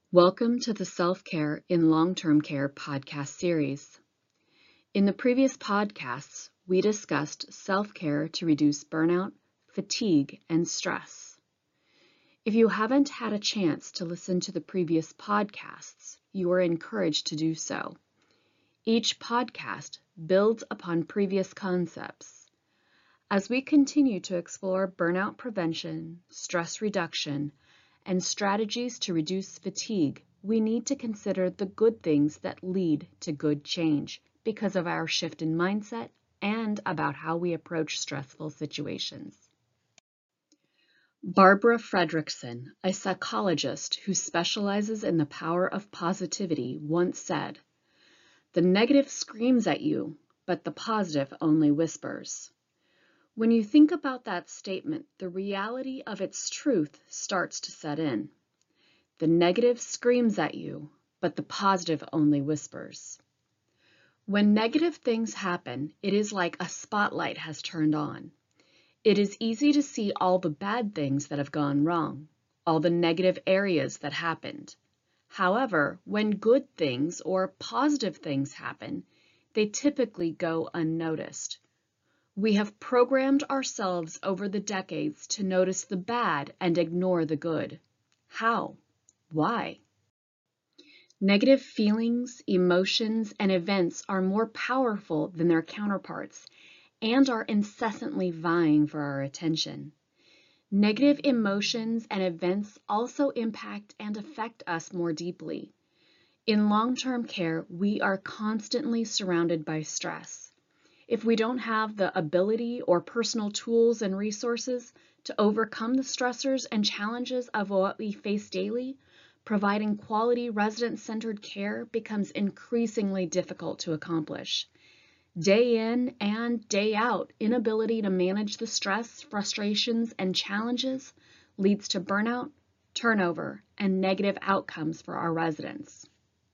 Welcome to the Self-Care in Long-Term Care podcast series. In the previous podcasts, we discussed self-care to reduce burnout, fatigue, and stress. If you haven't had a chance to listen to the previous podcasts, you are encouraged to do so. Each podcast builds upon previous concepts. As we continue to explore burnout prevention, stress reduction, and strategies to reduce fatigue, we need to consider the good things that lead to good change because of our shift in mindset and about how we approach stressful situations. Barbara Fredrickson, a psychologist who specializes in the power of positivity, once said, "The negative screams at you, but the positive only whispers." When you think about that statement, the reality of its truth starts to set in. The negative screams at you, but the positive only whispers. When negative things happen, it is like a spotlight has turned on. It is easy to see all the bad things that have gone wrong, all the negative areas that happened. However, when good things or positive things happen, they typically go unnoticed. We have programmed ourselves over the decades to notice the bad and ignore the good. How? Why? Negative feelings, emotions, and events are more powerful than their counterparts and are incessantly vying for our attention. Negative emotions and events also impact and affect us more deeply. In long-term care, we are constantly surrounded by stress. If we don't have the ability or personal tools and resources to overcome the stressors and challenges of what we face daily, providing quality resident-centered care becomes increasingly difficult to accomplish. Day in and day out, inability to manage the stress, frustrations, and challenges leads to burnout, turnover, and negative outcomes for our residents.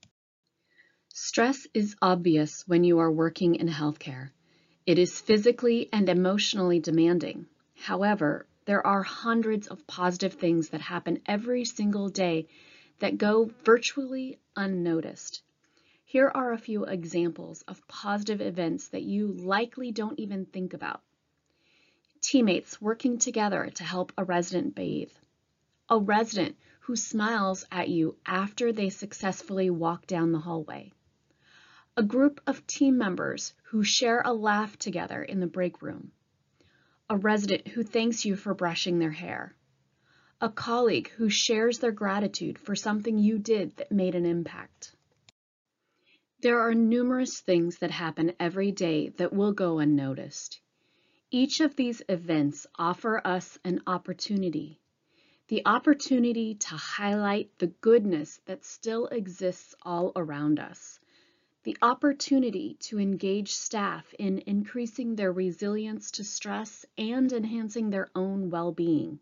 Stress is obvious when you are working in healthcare. It is physically and emotionally demanding. However, there are hundreds of positive things that happen every single day that go virtually unnoticed. Here are a few examples of positive events that you likely don't even think about. Teammates working together to help a resident bathe. A resident who smiles at you after they successfully walk down the hallway. A group of team members who share a laugh together in the break room. A resident who thanks you for brushing their hair. A colleague who shares their gratitude for something you did that made an impact. There are numerous things that happen every day that will go unnoticed. Each of these events offer us an opportunity. The opportunity to highlight the goodness that still exists all around us. The opportunity to engage staff in increasing their resilience to stress and enhancing their own well-being.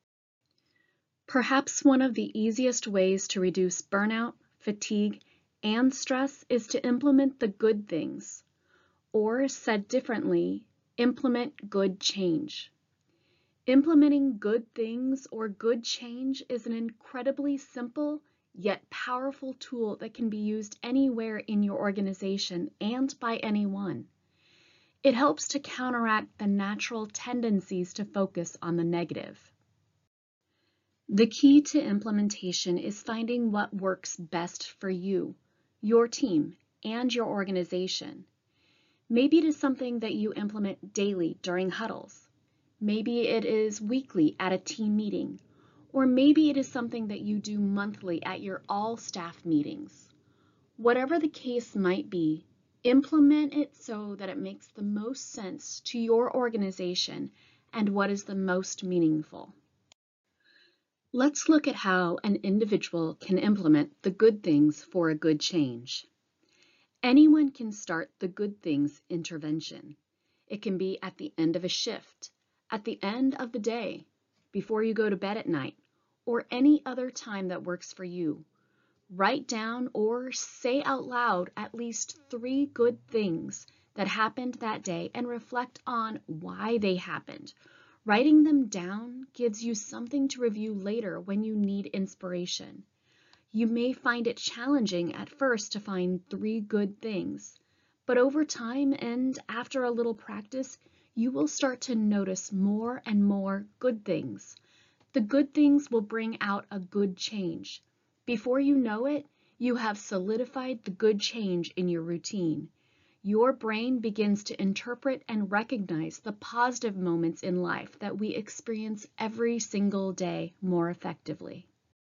Perhaps one of the easiest ways to reduce burnout, fatigue, and stress is to implement the good things, or said differently, implement good change. Implementing good things or good change is an incredibly simple yet powerful tool that can be used anywhere in your organization and by anyone. It helps to counteract the natural tendencies to focus on the negative. The key to implementation is finding what works best for you, your team, and your organization. Maybe it is something that you implement daily during huddles. Maybe it is weekly at a team meeting. Or maybe it is something that you do monthly at your all-staff meetings. Whatever the case might be, implement it so that it makes the most sense to your organization and what is the most meaningful. Let's look at how an individual can implement the good things for a good change. Anyone can start the good things intervention. It can be at the end of a shift, at the end of the day, before you go to bed at night, or any other time that works for you. Write down or say out loud at least 3 good things that happened that day and reflect on why they happened. Writing them down gives you something to review later when you need inspiration. You may find it challenging at first to find 3 good things, but over time and after a little practice, you will start to notice more and more good things. The good things will bring out a good change. Before you know it, you have solidified the good change in your routine. Your brain begins to interpret and recognize the positive moments in life that we experience every single day more effectively.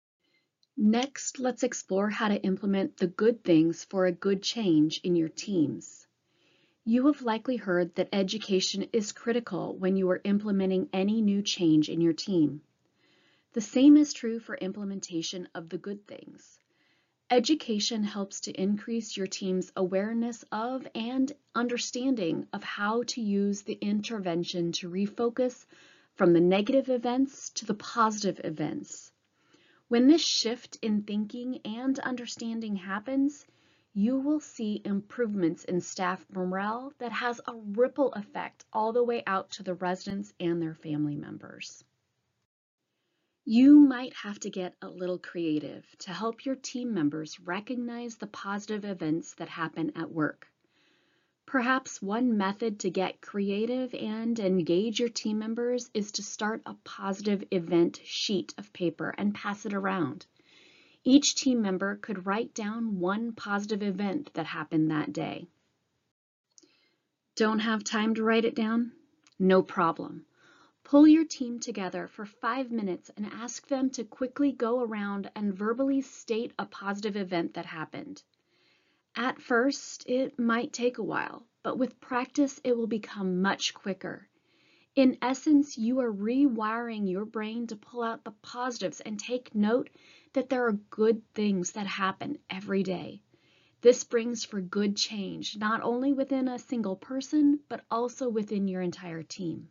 Next, let's explore how to implement the good things for a good change in your teams. You have likely heard that education is critical when you are implementing any new change in your team. The same is true for implementation of the good things. Education helps to increase your team's awareness of and understanding of how to use the intervention to refocus from the negative events to the positive events. When this shift in thinking and understanding happens, you will see improvements in staff morale that has a ripple effect all the way out to the residents and their family members. You might have to get a little creative to help your team members recognize the positive events that happen at work. Perhaps one method to get creative and engage your team members is to start a positive event sheet of paper and pass it around. Each team member could write down one positive event that happened that day. Don't have time to write it down? No problem. Pull your team together for 5 minutes and ask them to quickly go around and verbally state a positive event that happened. At first, it might take a while, but with practice, it will become much quicker. In essence, you are rewiring your brain to pull out the positives and take note that there are good things that happen every day. This brings for good change, not only within a single person, but also within your entire team.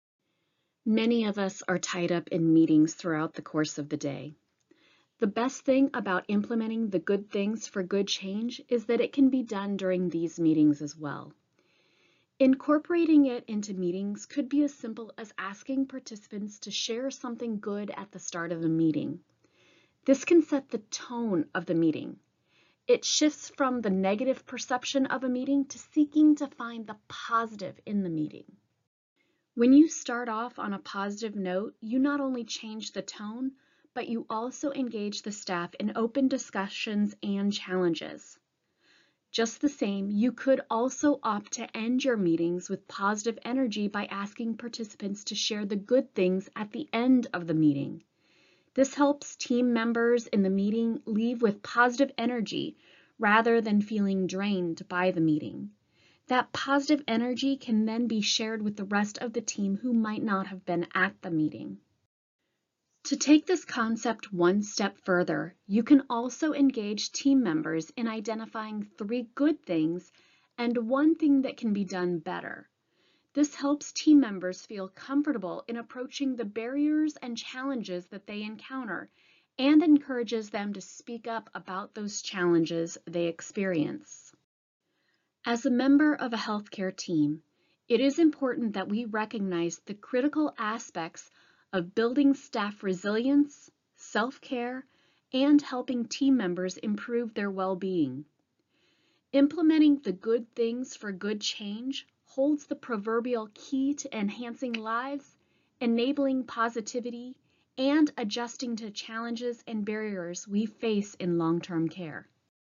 Many of us are tied up in meetings throughout the course of the day. The best thing about implementing the good things for good change is that it can be done during these meetings as well. Incorporating it into meetings could be as simple as asking participants to share something good at the start of the meeting. This can set the tone of the meeting. It shifts from the negative perception of a meeting to seeking to find the positive in the meeting. When you start off on a positive note, you not only change the tone, but you also engage the staff in open discussions and challenges. Just the same, you could also opt to end your meetings with positive energy by asking participants to share the good things at the end of the meeting. This helps team members in the meeting leave with positive energy rather than feeling drained by the meeting. That positive energy can then be shared with the rest of the team who might not have been at the meeting. To take this concept one step further, you can also engage team members in identifying 3 good things and 1 thing that can be done better. This helps team members feel comfortable in approaching the barriers and challenges that they encounter and encourages them to speak up about those challenges they experience. As a member of a healthcare team, it is important that we recognize the critical aspects of building staff resilience, self-care, and helping team members improve their well-being. Implementing the good things for good change holds the proverbial key to enhancing lives, enabling positivity, and adjusting to challenges and barriers we face in long-term care.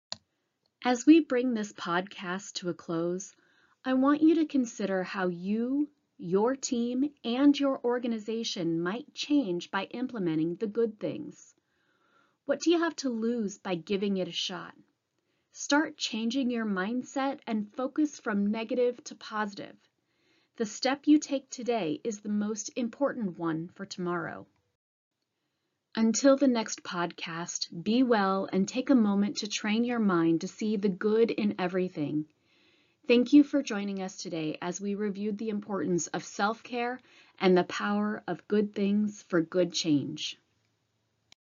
As we bring this podcast to a close, I want you to consider how you, your team, and your organization might change by implementing the good things. What do you have to lose by giving it a shot? Start changing your mindset and focus from negative to positive. The step you take today is the most important one for tomorrow. Until the next podcast, be well and take a moment to train your mind to see the good in everything. Thank you for joining us today as we reviewed the importance of self-care and the power of good things for good change.